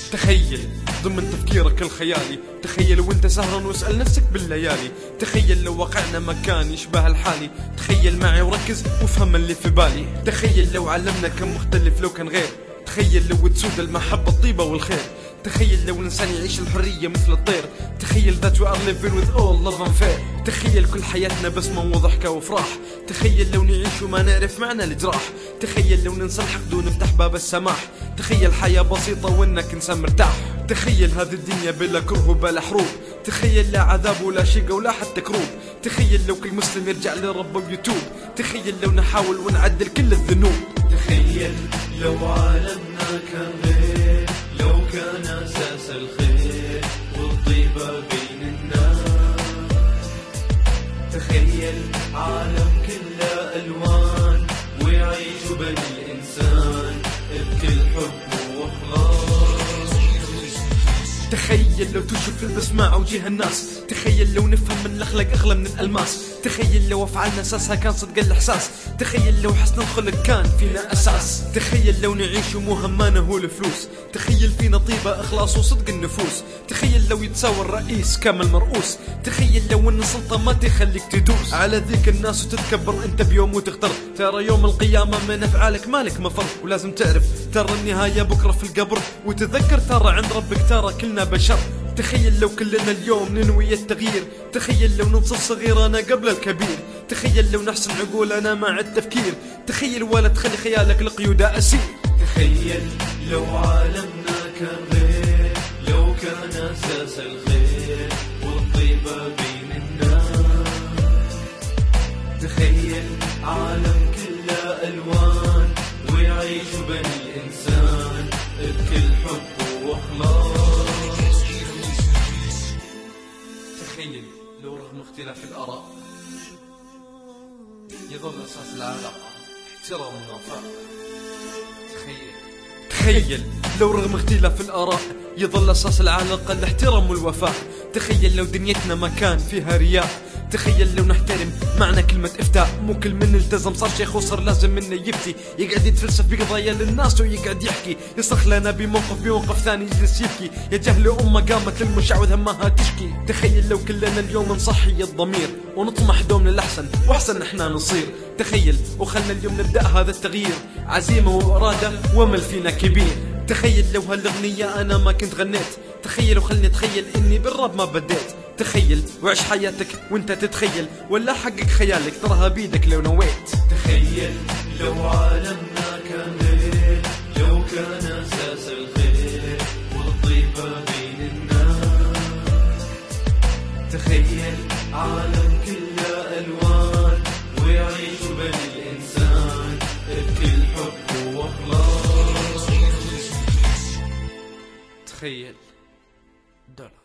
تخيل ضمن تفكيرك الخيالي، تخيل وانت سهران واسأل نفسك بالليالي، تخيل لو وقعنا مكان يشبه الحالي، تخيل معي وركز وافهم اللي في بالي، تخيل لو علمنا كم مختلف لو كان غير، تخيل لو تسود المحبة الطيبة والخير، تخيل لو الإنسان يعيش الحرية مثل الطير، تخيل that we are living with all love and fair، تخيل كل حياتنا بسمة وضحكة وفراح، تخيل لو نعيش وما نعرف معنى الجراح، تخيل لو ننسى الحقد ونفتح باب السماح، تخيل حياة بسيطة وانك انسان مرتاح، تخيل هذه الدنيا بلا كره وبلا حروب، تخيل لا عذاب ولا شقة ولا حتى كروب، تخيل لو كل مسلم يرجع لربه ويتوب، تخيل لو نحاول ونعدل كل الذنوب، تخيل لو عالمنا كان غير، لو كان أساس الخير والطيبة بين الناس، تخيل عالم كله ألوان ويعيش بني الإنسان بكل حب وإخلاص، تخيل لو تشوف البسمة على وجه الناس، تخيل لو نفهم من الأخلاق أغلى من الألماس، تخيل لو أفعالنا أساسها كان صدق الإحساس، تخيل لو حسن الخلق كان فينا أساس، تخيل لو نعيش ومو همانا هو الفلوس، تخيل فينا طيبة إخلاص وصدق النفوس، تخيل لو يتساوى الرئيس كامل مرؤوس، تخيل لو إن السلطة ما تخليك تدوس على ذيك الناس وتتكبر أنت بيوم وتغتر، ترى يوم القيامة من أفعالك مالك مفر، ولازم تعرف ترى النهاية بكرة في القبر، وتذكر ترى عند ربك ترى كلنا بشر، تخيل لو كلنا اليوم ننوي التغيير، تخيل لو ننصر صغيرنا قبل الكبير، تخيل لو نحسن عقولنا مع التفكير، تخيل ولا تخلي خيالك لقيودة أسير، تخيل لو عالمنا كان غير، لو كان أساس الخير والطيبة بين الناس، تخيل عالم كله ألوان ويعيش بني الإنسان بكل حب وإخلاص، تخيل لو رغم اختلاف الآراء يظل أساس العلاقة احترام ووفاء، تخيل لو رغم اختلاف الآراء يظل أساس العلاقة الاحترام والوفاء، تخيل لو دنيتنا ما كان فيها رياء، تخيل لو نحترم معنى كلمة إفتاء، مو كل من التزم صار شيخ وصر لازم منه يفتي، يقعد يتفلسف بقضايا للناس ويقعد يحكي، يصرخ لنا بموقف ثاني يجلس يبكي، يا جهل أمة قامت للمشعوذ همها تشكي، تخيل لو كلنا اليوم نصحي الضمير ونطمح دوم للأحسن وأحسن احنا نصير، تخيل وخلنا اليوم نبدأ هذا التغيير، عزيمة وإرادة وامل فينا كبير، تخيل لو هالأغنية أنا ما كنت غنيت، تخيل وخلني أتخيل إني بالراب ما بديت، تخيل وعيش حياتك وانت تتخيل ولا حقق خيالك تراها بيدك لو نويت، تخيل لو عالمنا كان غير، لو كان أساس الخير والطيبة بين الناس، تخيل عالم كله ألوان ويعيش بني الإنسان بكل حب وإخلاص، تخيل دولار.